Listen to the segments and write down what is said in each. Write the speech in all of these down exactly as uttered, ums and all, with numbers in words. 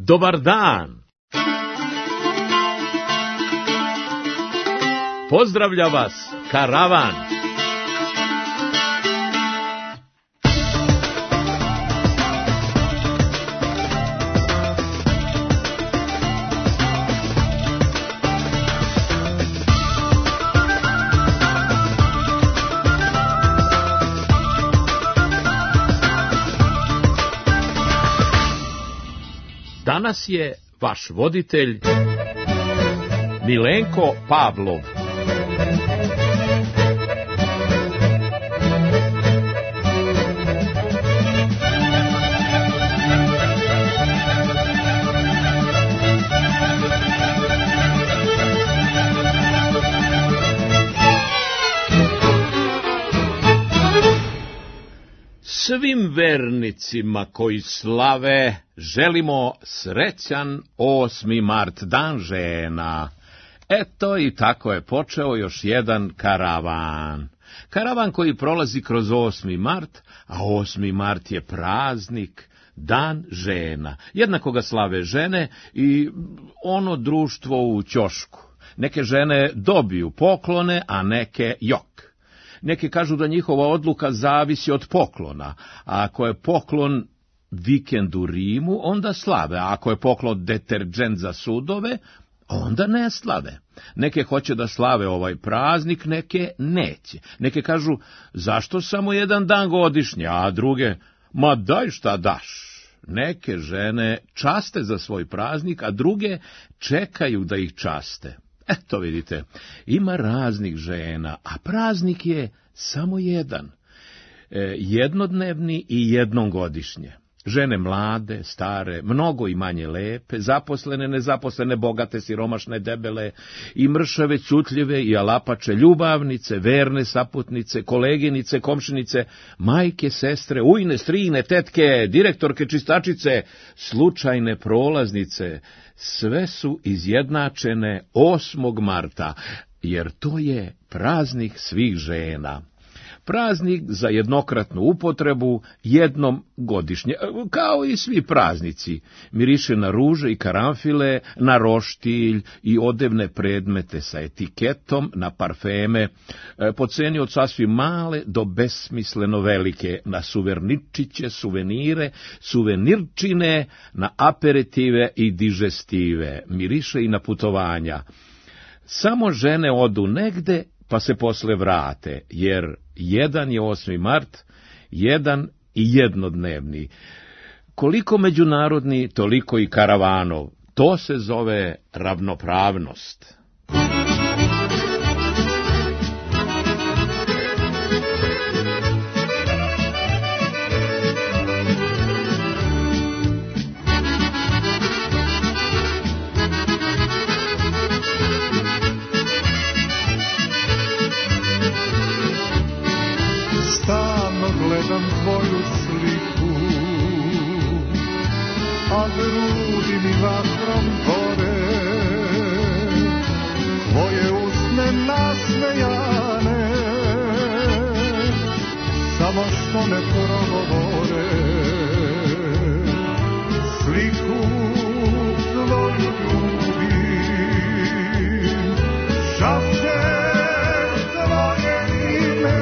Dobar dan! Pozdravlja vas karavan! Danas je vaš voditelj Milenko Pavlov. Svim vernicima koji slave želimo srećan osmi mart, dan žena. Eto i tako je počeo još jedan karavan. Karavan koji prolazi kroz osmi mart, a osmi mart je praznik, dan žena. Jednako ga slave žene i ono društvo u ćošku. Neke žene dobiju poklone, a neke jok. Neki kažu da njihova odluka zavisi od poklona, a ako je poklon vikend u Rimu, onda slave, a ako je poklon deterđent za sudove, onda ne slave. Neke hoće da slave ovaj praznik, neke neće. Neke kažu, zašto samo jedan dan godišnje, a druge, ma daj šta daš. Neke žene časte za svoj praznik, a druge čekaju da ih časte. Eto vidite, ima raznih žena, a praznik je samo jedan, e, jednodnevni i jednom godišnje. Žene mlade, stare, mnogo i manje lepe, zaposlene, nezaposlene, bogate, siromašne, debele, i mršave, ćutljive i alapače, ljubavnice, verne saputnice, koleginice, komšinice, majke, sestre, ujne, strine, tetke, direktorke, čistačice, slučajne prolaznice, sve su izjednačene osmog marta, jer to je praznik svih žena. Praznik za jednokratnu upotrebu jednom godišnje, kao i svi praznici. Miriše na ruže i karanfile, na roštilj i odevne predmete sa etiketom, na parfeme, po ceni od sasvim male do besmisleno velike, na suvenirčiće, suvenire, suvenirčine, na aperitive i digestive. Miriše i na putovanja. Samo žene odu negde, pa se posle vrate, jer jedan je osmi mart, jedan i jednodnevni. Koliko međunarodni, toliko i karavanov. To se zove ravnopravnost. Gledam tvoju sliku, a grudi mi vatrom gore, tvoje usne nasmejane, samo što ne progovore. Sliku tvoju ljubim, šapće tvoje ime,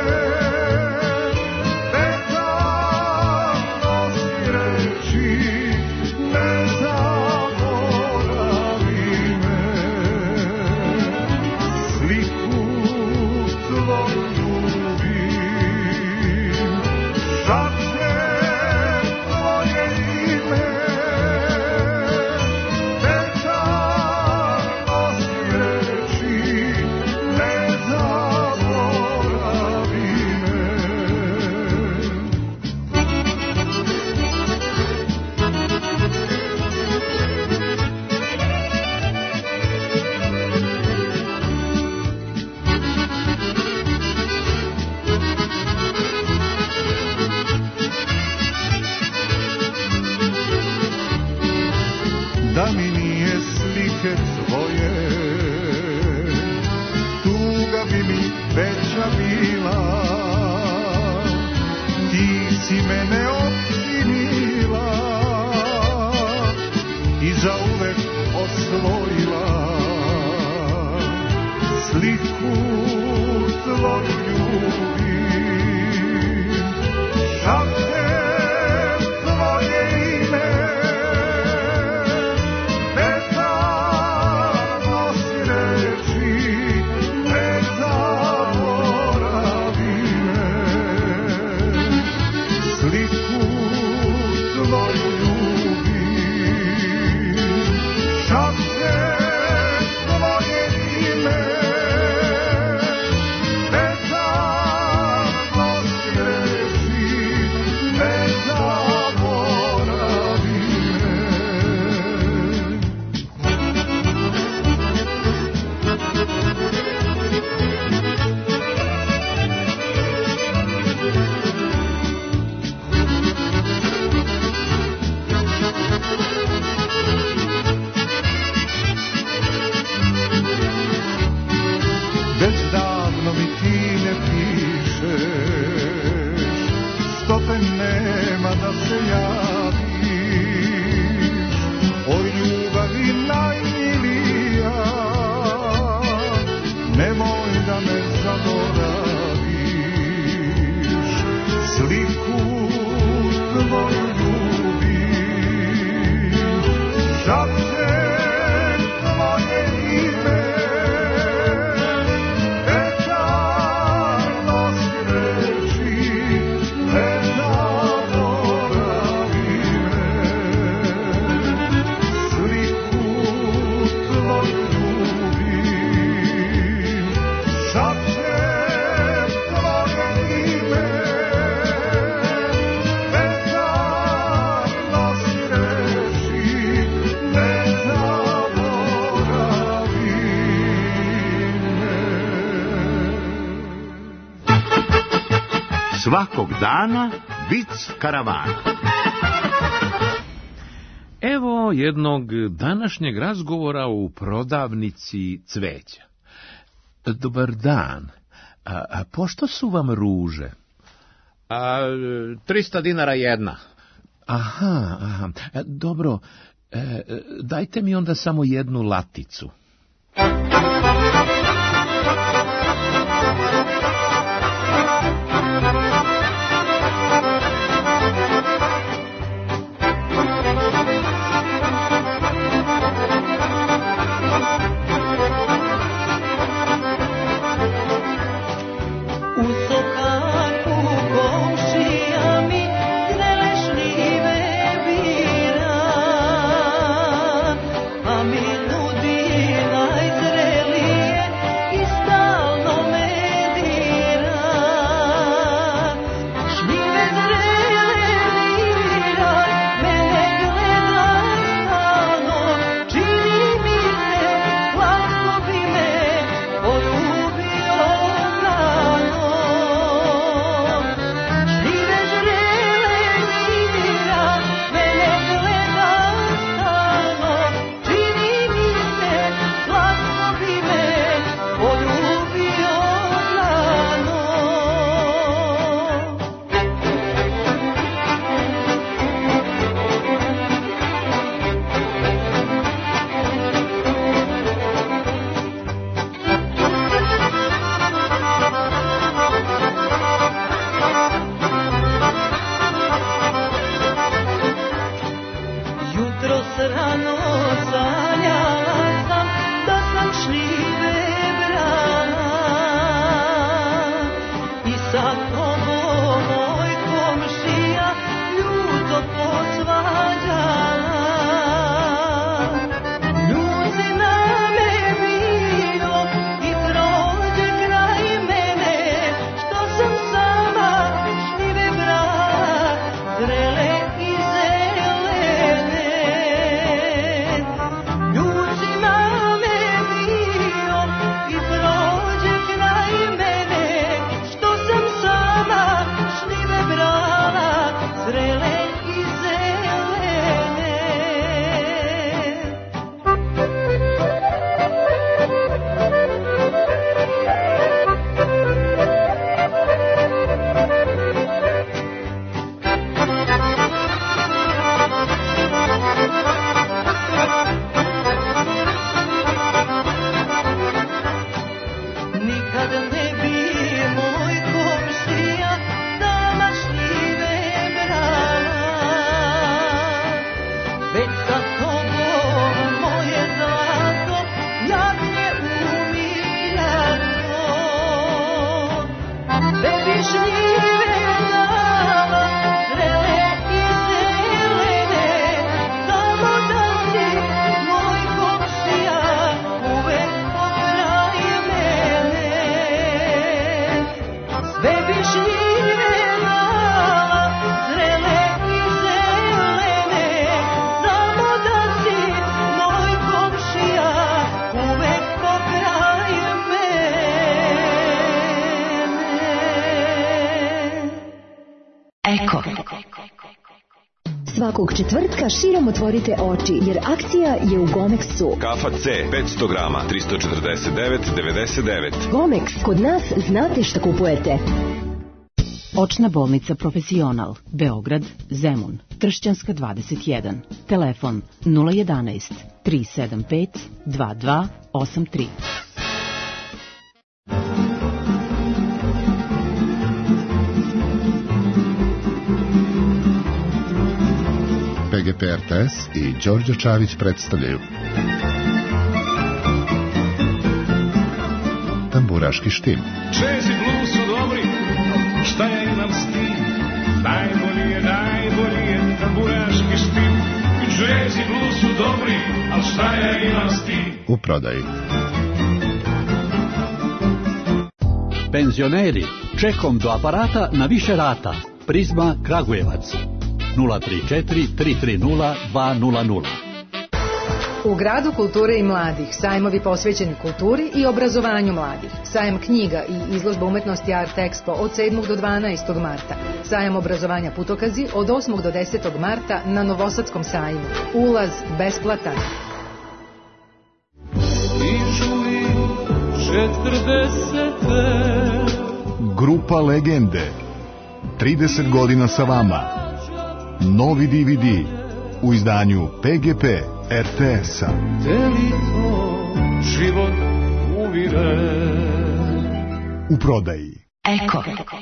da mi nije slike tvoje, tuga bi mi veća bila. Ti si mene opčinila, i zauvek osvojila sliku tvoju ljubim. Šapćem tvoje ime, vetar nosi reči, ne zaboravi me. Sliku tvoju ljubim, šapćem tvoje ime, vetar nosi reči, ne zaboravi me. Već davno mi ti ne pišeš, što te nema da se javiš. O ljubavi najmilija, nemoj da me zaboraviš. Sliku tvoju ljubim, šapćem tvoje ime, vetar nosi reči, ne zaboravi me. Sliku tvoju ljubim, šapćem tvoje ime, vetar nosi reči, ne zaboravi me. Svakog dana vic karavana. Evo jednog današnjeg razgovora u prodavnici cveća. Dobar dan. A, a pošto su vam ruže? A, trista dinara jedna. Aha, aha. E, dobro, e, dajte mi onda samo jednu laticu. U sokaku komšija mi zrele šljive bira, a mi nudi najzrelije i stalno me dira. Šljive zrele biraj, mene gledaj stalno, čini mi se, lako bi me poljubio rano. Šljive zrele biraj, mene gledaj stalno, čini mi se, lako bi me poljubio rano. Jutros rano sanjala sam da sam šljive brala i sa tobom moj komšija ljuto posvađala. Ljuzi na me bilo i prođe kraj mene, što sam sama šljive brala, zrele i zelene. Svakog četvrtka širom otvorite oči, jer akcija je u Gomexu. Kafa C, petsto grama, tristo četrdeset devet devedeset devet. Gomex, kod nas znate šta kupujete. Očna bolnica Profesional, Beograd, Zemun, Tršćanska dvadeset jedan. Telefon nula jedanaest tri sedam pet dva dva osam tri. P G P R T S i Đorđe Čavić predstavljaju Tamburaški štim. Jazz i blues su dobri, šta ja imam s tim? Najbolji je, najbolji je tamburaški štim. Jazz i blues su dobri, al šta ja imam s tim? U prodaji. Penzioneri, čekom do aparata na više rata. Prizma Kragujevac. nula tri četiri tri tri nula dva nula nula. U gradu kulture i mladih sajmovi posvećeni kulturi i obrazovanju mladih. Sajam knjiga i izložba umetnosti Art Expo od sedmog do dvanaestog marta. Sajam obrazovanja Putokazi od osmog do desetog marta na Novosadskom sajmu. Ulaz besplatan. Grupa Legende. trideset godina sa vama. Novi D V D u izdanju P G P R T S-a. Život uvire. U prodaji. Eko.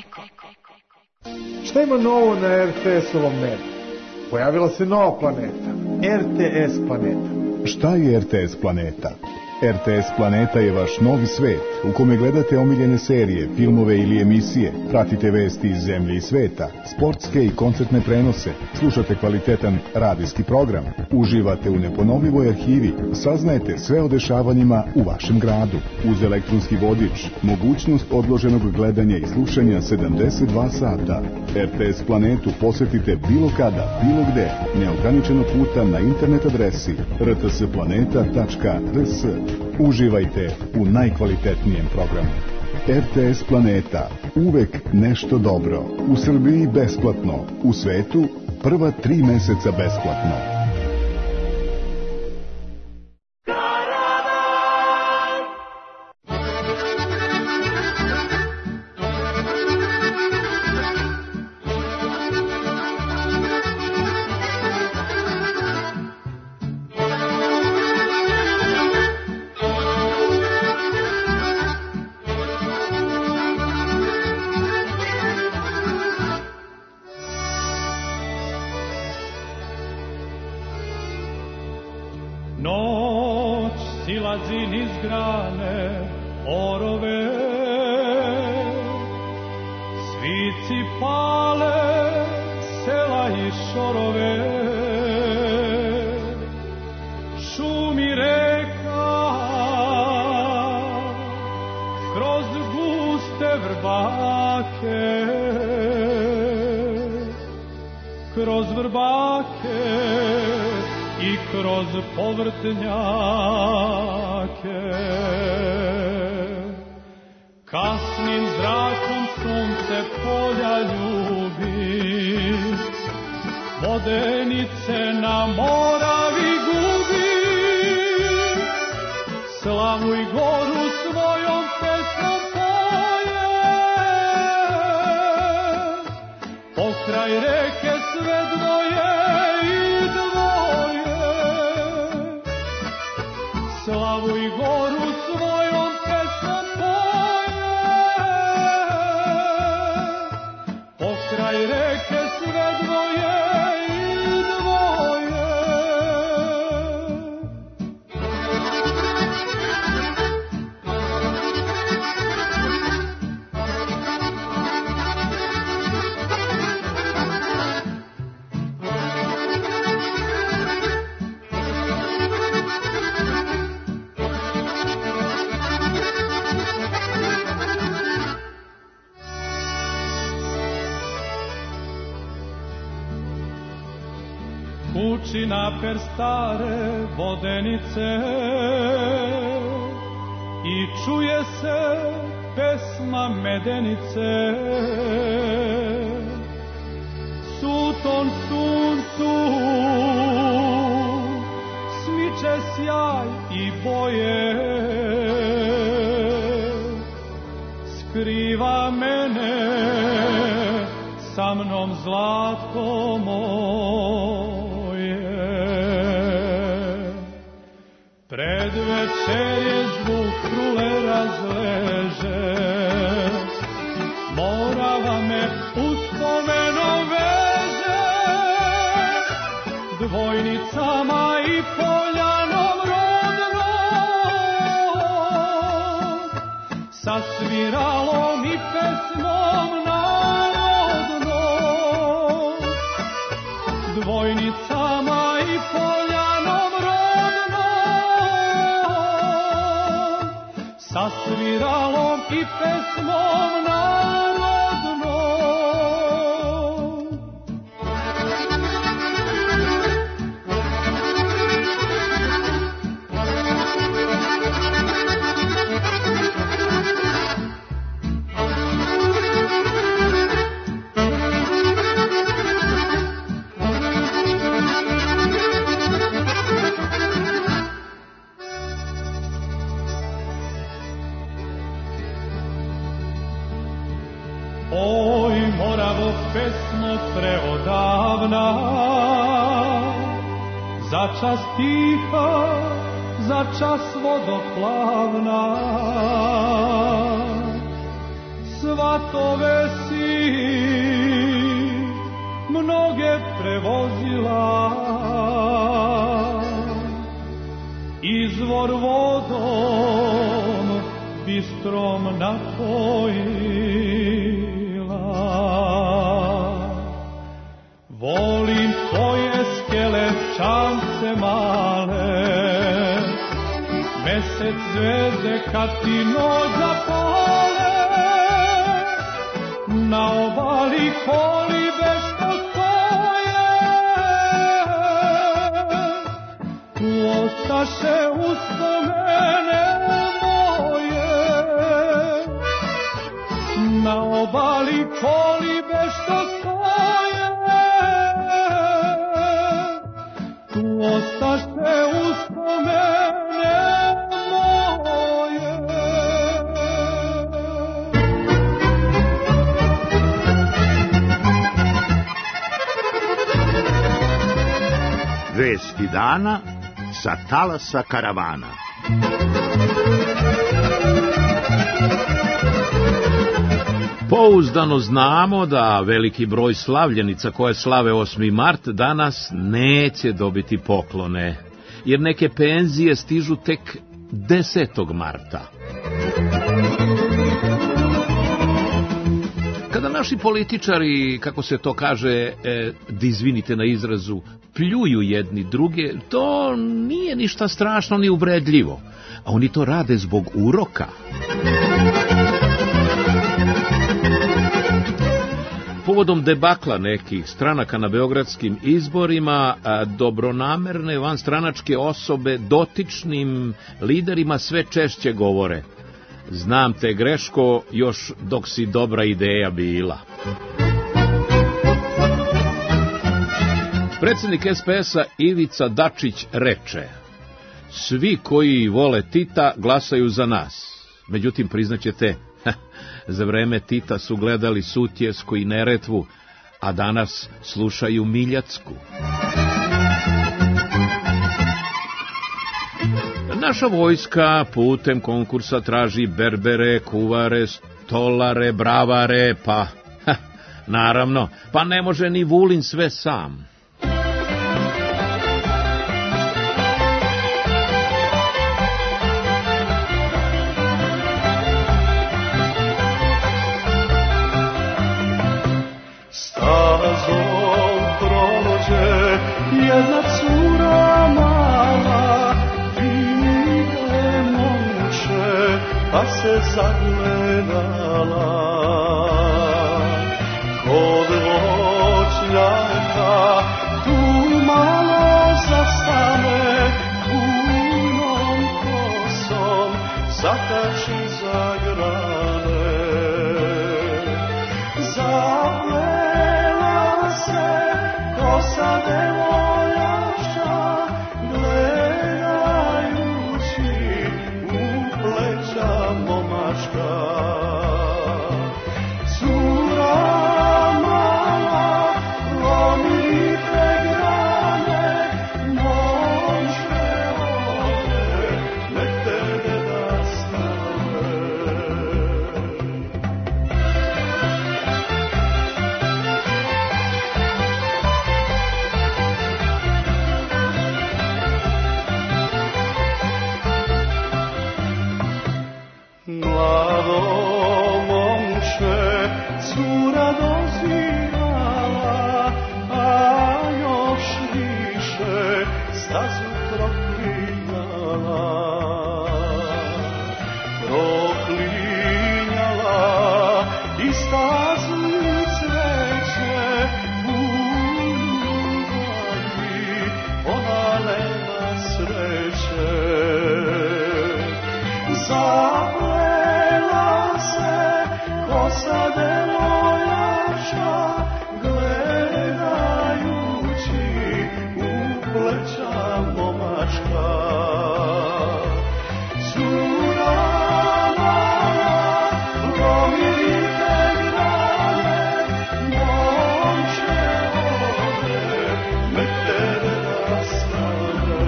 Šta ima novo na R T S-ovom nebu? Pojavila se nova planeta. R T S planeta. Šta je R T S planeta? R T S planeta je vaš novi svet u kome gledate omiljene serije, filmove ili emisije, pratite vesti iz zemlje i sveta, sportske i koncertne prenose, slušate kvalitetan radijski program, uživate u neponovljivoj arhivi, saznajete sve o dešavanjima u vašem gradu. Uz elektronski vodič, mogućnost odloženog gledanja i slušanja sedamdeset dva sata. R T S planetu posetite bilo kada, bilo gde, neograničeno puta na internet adresi r t s planeta tačka r s. Uživajte u najkvalitetnijem programu. R T S planeta. Uvek nešto dobro. U Srbiji besplatno. U svetu prva tri meseca besplatno. Kući naper stare vodenice i čuje se pesma medenice. Sud tom suncu smiče sjaj i boje, skriva mene sa mnom zlato moje. Pred večer je zvuk trule razleže, morava me uspomenom veže, dvojnicama i poljanom rodnom, sa sviralom i pesmom narodnom, dvojnicama i poljanom rodnom, sa sviralom i pesmom narodnom. Oj, moravo pesmo preodavna, za čas tiha, za čas vodoplavna, svatove si mnoge prevozila, izvor vodom bistrom napojila. Volim tvoje skelepčance male, mesec zvezde kad ti noć zapale, na obali kolibe što stoje, tu ostaše uspomene moje, na obali kolibe što stoje, tu ostaše uspomene moje. Vesti dana sa talasa karavana. Pouzdano znamo da veliki broj slavljenica koje slave osmi mart danas neće dobiti poklone, jer neke penzije stižu tek desetog marta. Kada naši političari, kako se to kaže, e, da izvinite na izrazu, pljuju jedni druge, to nije ništa strašno ni uvredljivo, a oni to rade zbog uroka. Povodom debakla nekih stranaka na beogradskim izborima, dobronamerne vanstranačke osobe dotičnim liderima sve češće govore: znam te, Greško, još dok si dobra ideja bila. Predsjednik es pe es-a Ivica Dačić reče: svi koji vole Tita glasaju za nas. Međutim, priznaćete, za vreme Tita su gledali Sutjesku i Neretvu, a danas slušaju Miljacku. Naša vojska putem konkursa traži berbere, kuvare, stolare, bravare, pa, ha, naravno, pa ne može ni Vulin sve sam. Stazom prođe jedna cura mala, vide momče, pa se zagledala. Kod voćnjaka tu malo zastane, punom kosom zakači za grane. Zaplela se proklinjala, proklinjala i stazu cveće u ljubavi, ona nema sreće. Zaplela se kosa devojaka, gledajući u pleća momačka. Cura mala, lomirite grane, momče ode, nek tebe nastane.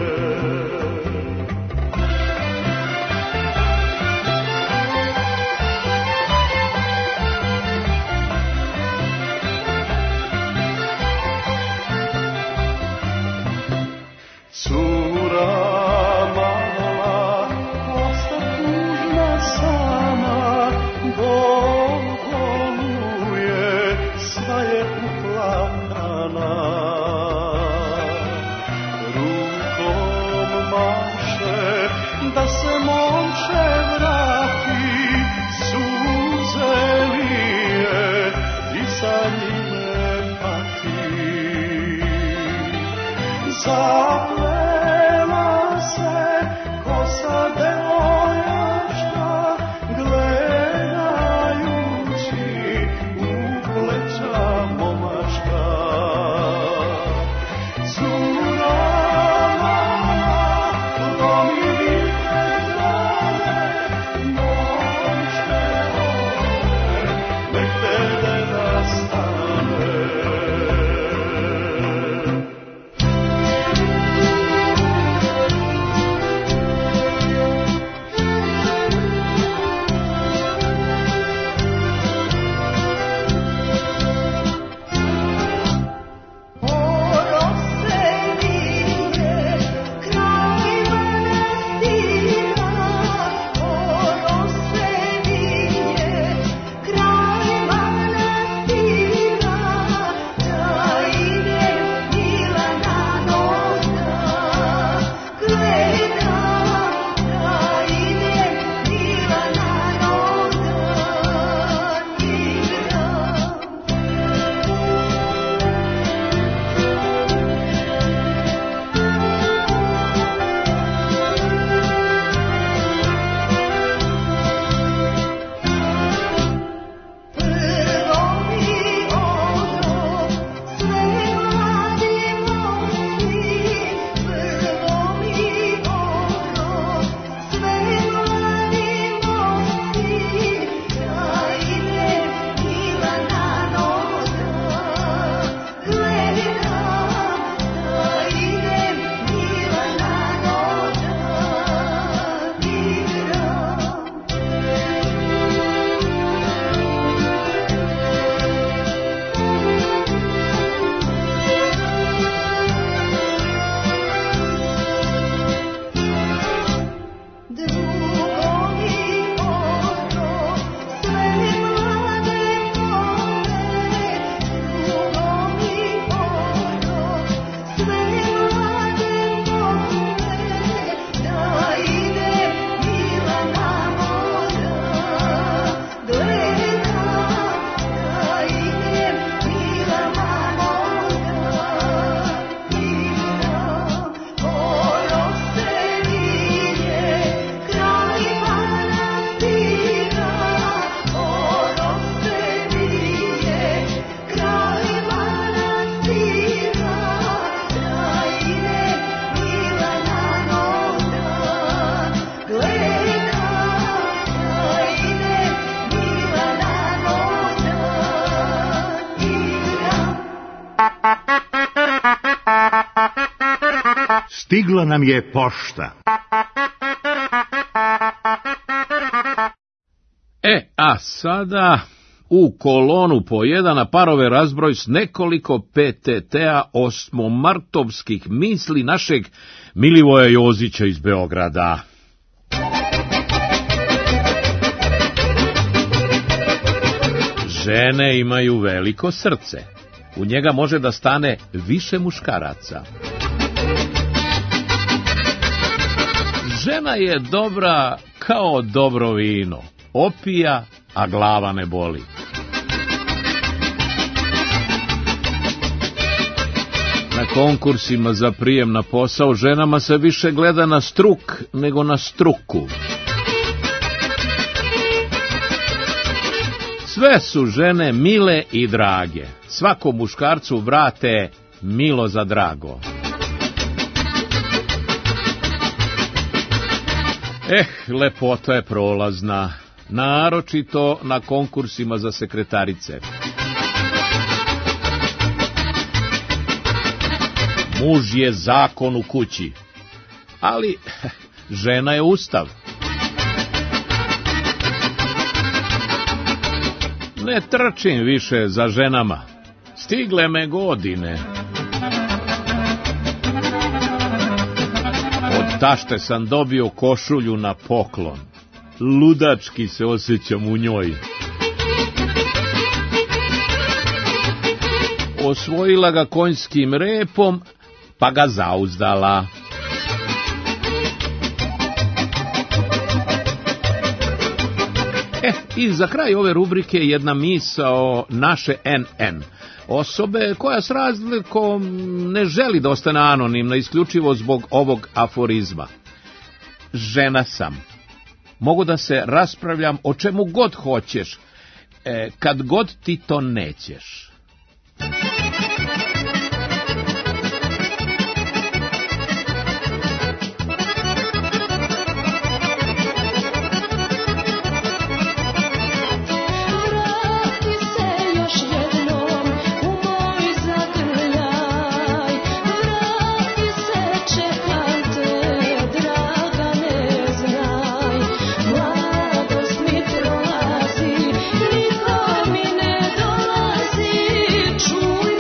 Cura mala, osta tužna sama, bol boluje, sva je uplakana. Rukom maše da se momče vrati, suze lije i za njime pati. Zaplela se kosa devojaka, gledajući u pleća momačka. Cura mala, lomirite grane, momče ode, nek tebe nastane. Stigla nam je pošta. E, a sada u kolonu po jedan na parove razbroj s nekoliko P T T-a osmomartovskih misli našeg Milivoja Jozića iz Beograda. Žene imaju veliko srce. U njega može da stane više muškaraca. Žena je dobra kao dobro vino, opija, a glava ne boli. Na konkursima za prijem na posao ženama se više gleda na struk nego na struku. Sve su žene mile i drage. Svakom muškarcu vrate milo za drago. Eh, lepota je prolazna, naročito na konkursima za sekretarice. Muž je zakon u kući, ali žena je ustav. Ne trčim više za ženama, stigle me godine. Od tašte sam dobio košulju na poklon, ludački se osjećam u njoj. Osvojila ga konjskim repom, pa ga zauzdala. E, i za kraj ove rubrike jedna misao naše en en. Osobe koja s razlikom ne želi da ostane anonimna isključivo zbog ovog aforizma. Žena sam. Mogu da se raspravljam o čemu god hoćeš, e, kad god ti to nećeš. Čuj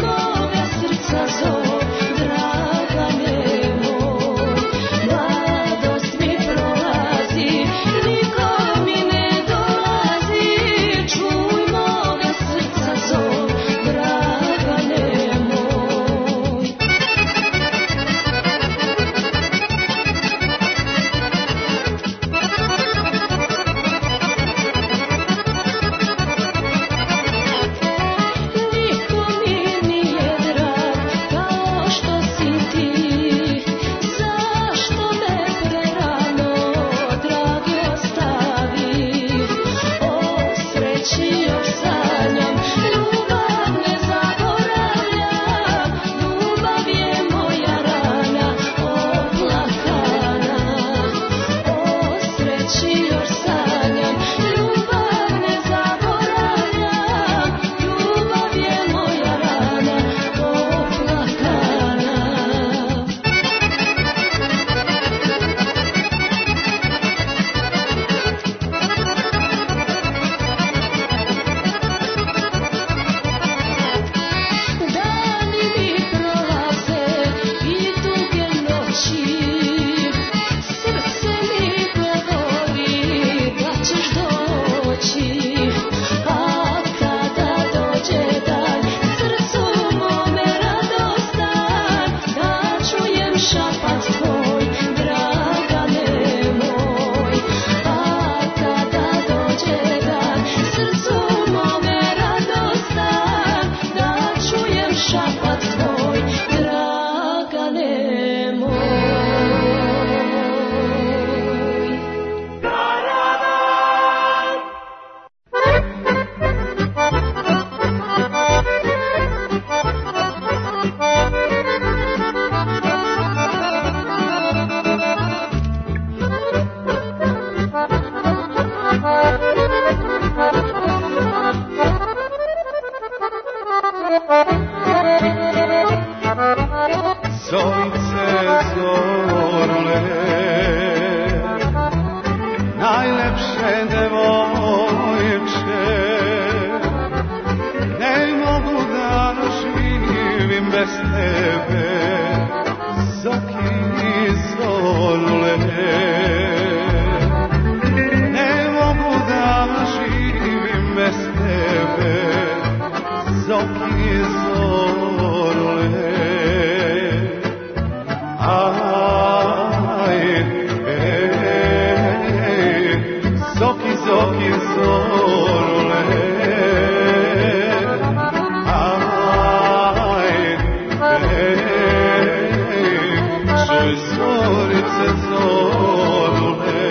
zorice zorule.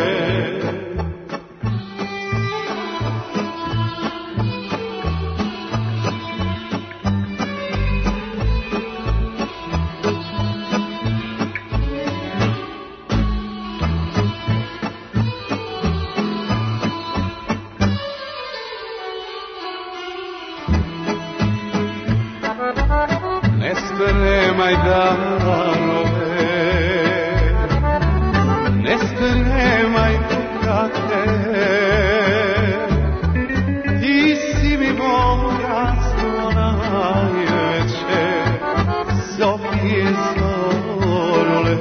Ne spremaj darove, ne spremaj dukate, ti si mi bogatstvo najveće, Sofije zorule.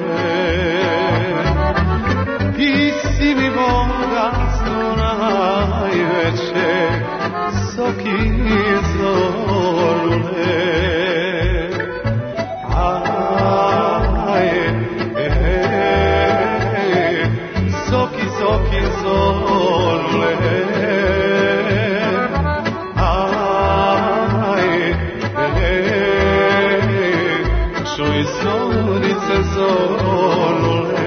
Ti si mi bogatstvo najveće, Sofije zorule. Čuj zorice zorule.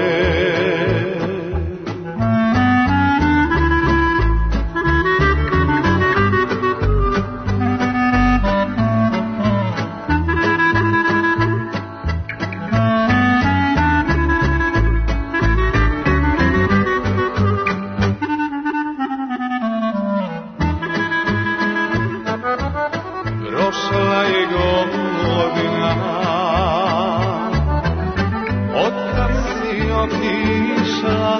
Prošla je godina otkad si otišla,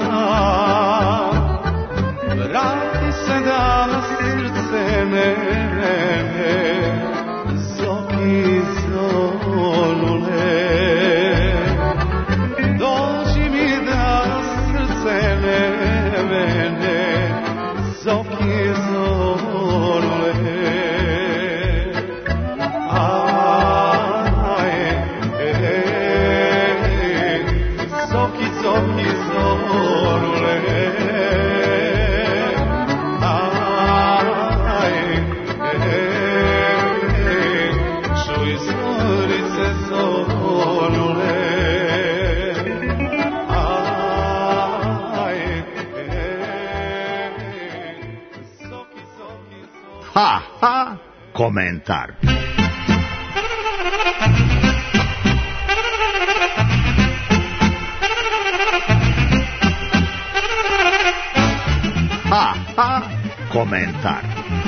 vrati se da srce mene zovi zorule. Dođi mi da srce mene zovi zorule. Zoki, zoki, zorule. Aj, čuj zorice zorule. Aj, zoki, zoki, zorule. Ha, ha, komentar. Ha, ha, komentar.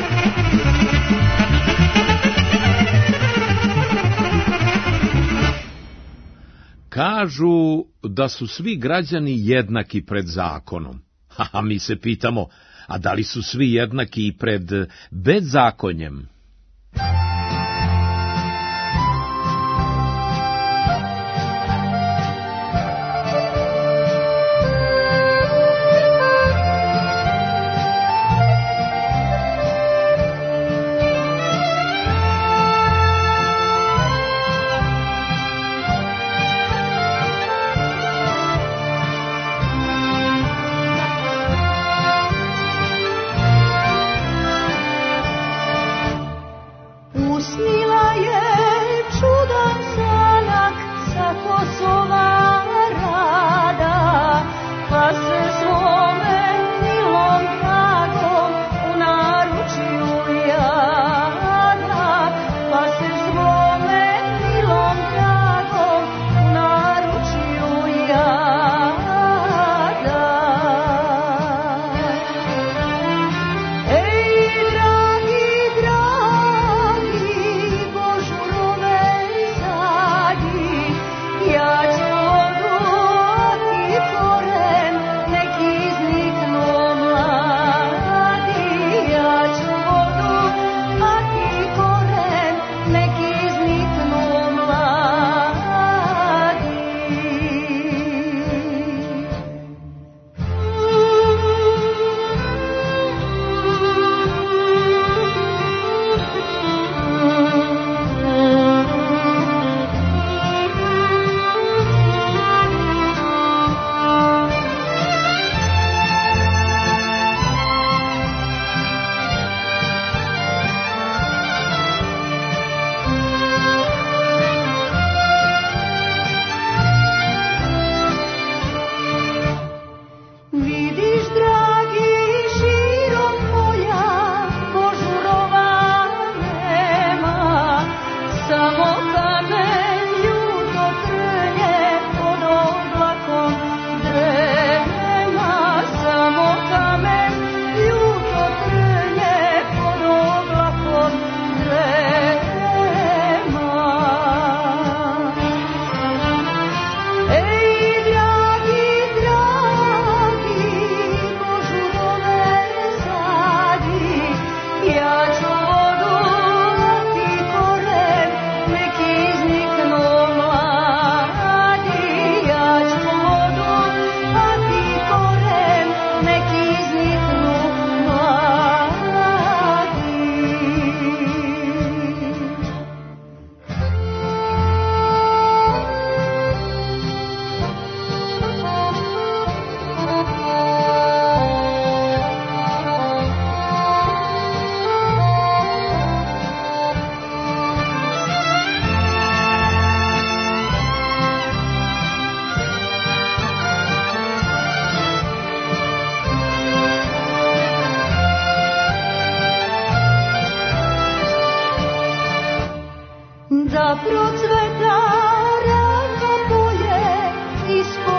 Kažu da su svi građani jednaki pred zakonom. A mi se pitamo, a da li su svi jednaki i pred bezzakonjem?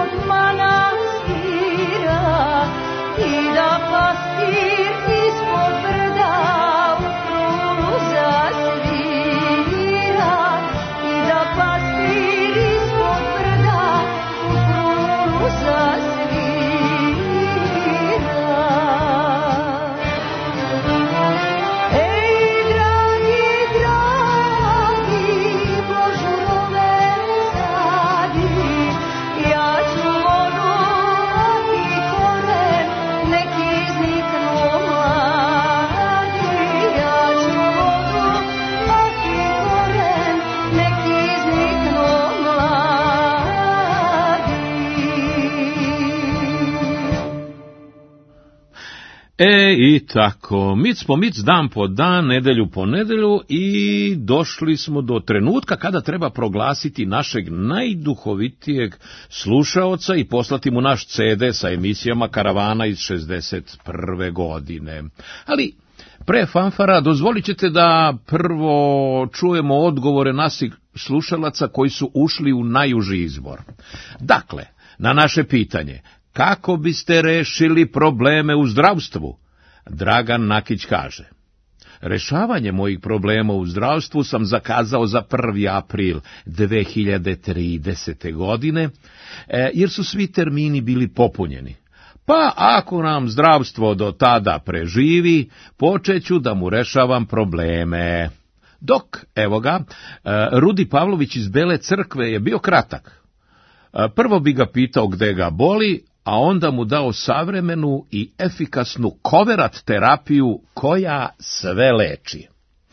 E, i tako, mic po mic, dan po dan, nedelju po nedelju i došli smo do trenutka kada treba proglasiti našeg najduhovitijeg slušaoca i poslati mu naš ce de sa emisijama Karavana iz šezdeset prve godine. Ali, pre fanfara, dozvolit ćete da prvo čujemo odgovore naših slušalaca koji su ušli u najuži izbor. Dakle, na naše pitanje, kako biste rešili probleme u zdravstvu? Dragan Nakić kaže: rešavanje mojih problema u zdravstvu sam zakazao za prvi april dve hiljade tridesete. godine, jer su svi termini bili popunjeni. Pa ako nam zdravstvo do tada preživi, počeću da mu rešavam probleme. Dok, evo ga, Rudi Pavlović iz Bele Crkve je bio kratak. Prvo bi ga pitao gde ga boli, a onda mu dao savremenu i efikasnu koverat terapiju koja sve leči.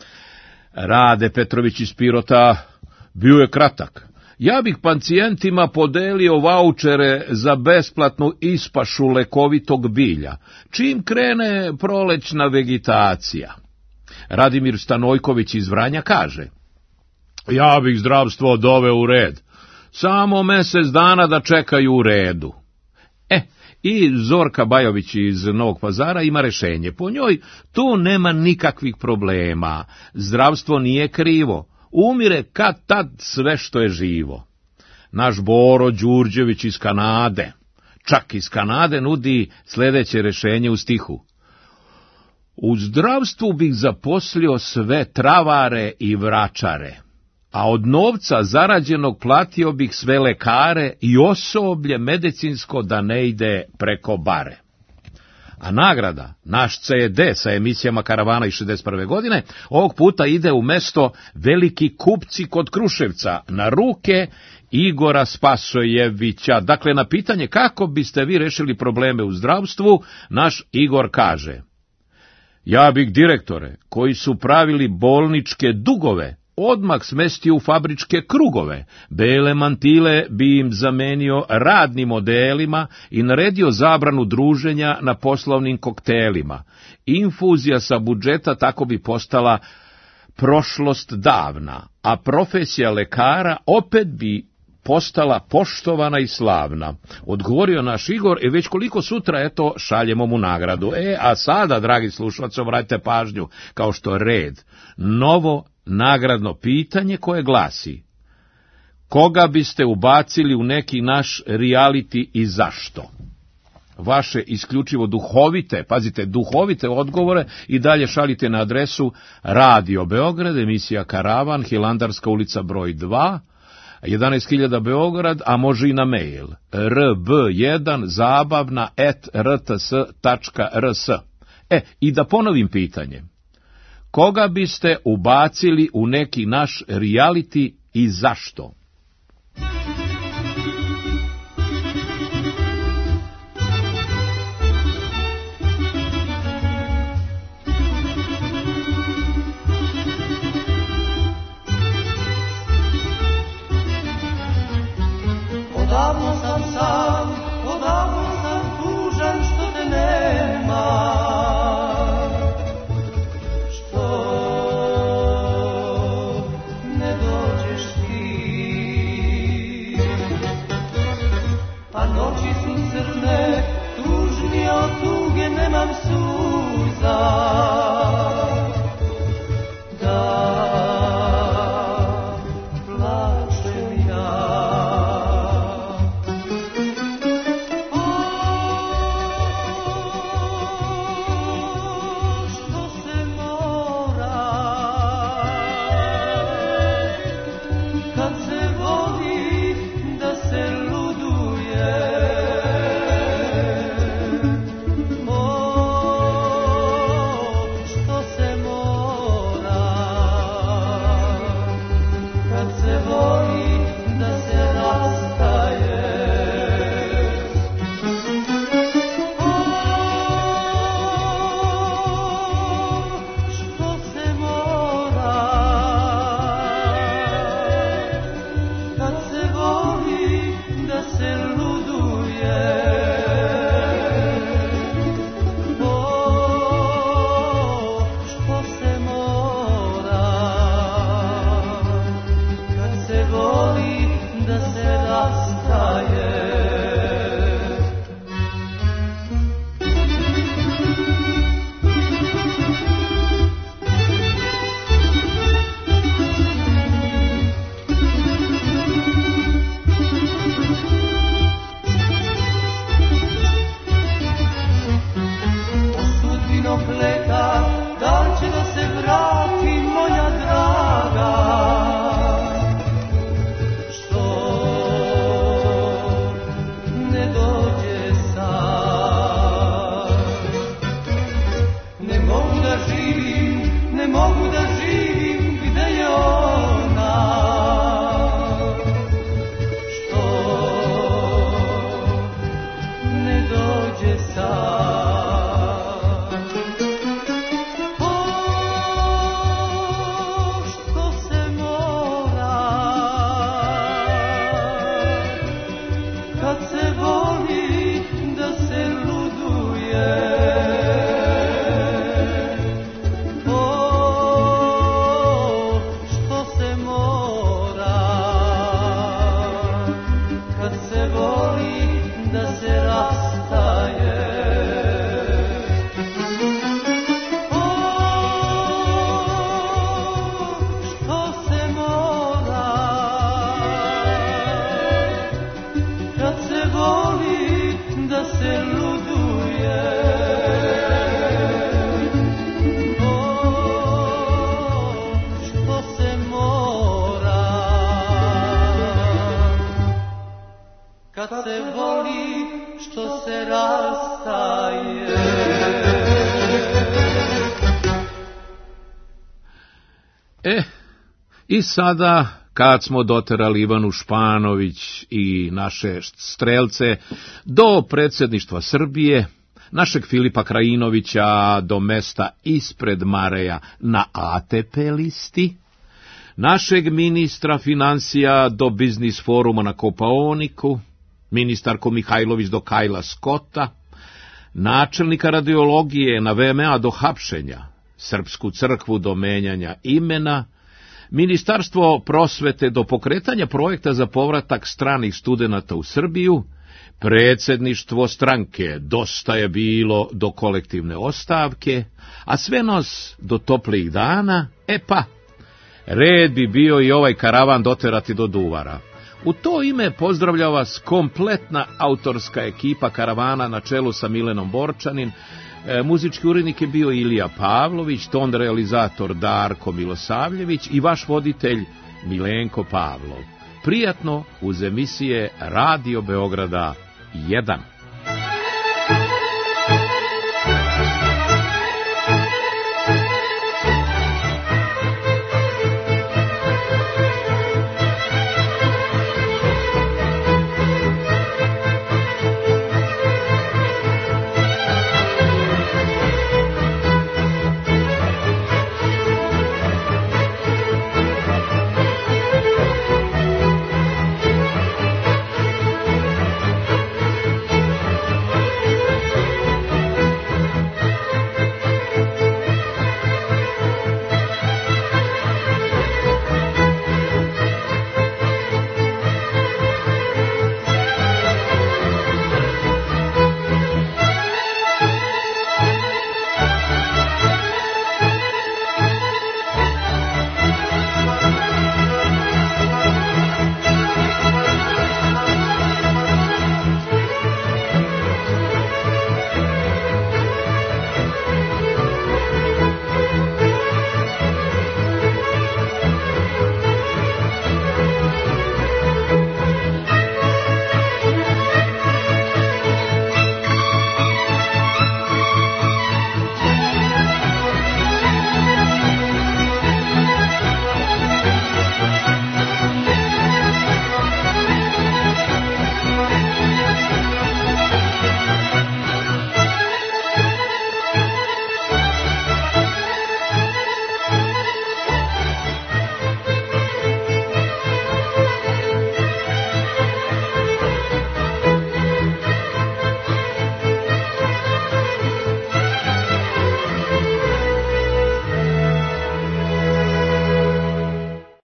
Rade Petrović iz Pirota bio je kratak. Ja bih pacijentima podelio vaučere za besplatnu ispašu lekovitog bilja, čim krene prolećna vegetacija. Radimir Stanojković iz Vranja kaže: ja bih zdravstvo doveo u red, samo mesec dana da čekaju u redu. E, i Zorka Bajović iz Novog Pazara ima rešenje. Po njoj tu nema nikakvih problema. Zdravstvo nije krivo. Umire kad tad sve što je živo. Naš Boro Đurđević iz Kanade, čak iz Kanade, nudi sljedeće rešenje u stihu: u zdravstvu bih zaposlio sve travare i vračare, a od novca zarađenog platio bih sve lekare i osoblje medicinsko da ne ide preko bare. A nagrada, naš ce de sa emisijama Karavana iz šezdeset prve. godine, ovog puta ide u mesto Veliki Kupci kod Kruševca, na ruke Igora Spasojevića. Dakle, na pitanje kako biste vi rešili probleme u zdravstvu, naš Igor kaže: ja bih direktore koji su pravili bolničke dugove odmah smestio u fabričke krugove, bele mantile bi im zamenio radnim modelima i naredio zabranu druženja na poslovnim koktelima. Infuzija sa budžeta tako bi postala prošlost davna, a profesija lekara opet bi postala poštovana i slavna. Odgovorio naš Igor, i već koliko sutra, eto, šaljemo mu nagradu. E, a sada, dragi slušalci, obratite pažnju, kao što red, novo nagradno pitanje koje glasi: koga biste ubacili u neki naš reality i zašto? Vaše isključivo duhovite, pazite, duhovite odgovore i dalje šaljite na adresu Radio Beograd, emisija Karavan, Hilandarska ulica broj dva, jedanaest hiljada Beograd, a može i na mail r b jedan zabavna at r t s tačka r s. E, i da ponovim pitanje: koga biste ubacili u neki naš reality i zašto? Odavno sam sam, odavno sam tužan što te nema. Nemam suza da plačem ja. boli što se rastaje. E, i sada, kad smo doterali Ivanu Španović i naše strelce do predsjedništva Srbije, našeg Filipa Krajinovića do mesta ispred Mareja na A T P listi, našeg ministra financija do biznis foruma na Kopaoniku, ministarku Mihajlović do Kajla Skota, načelnika radiologije na V M A do hapšenja, Srpsku crkvu do menjanja imena, Ministarstvo prosvete do pokretanja projekta za povratak stranih studenata u Srbiju, predsjedništvo stranke Dosta je bilo do kolektivne ostavke, a sve nos do toplih dana, e pa, red bi bio i ovaj karavan doterati do Duvara. U to ime pozdravlja vas kompletna autorska ekipa karavana na čelu sa Milenom Borčanin. E, muzički urednik je bio Ilija Pavlović, ton realizator Darko Milosavljević i vaš voditelj Milenko Pavlov. Prijatno uz emisije Radio Beograda jedan.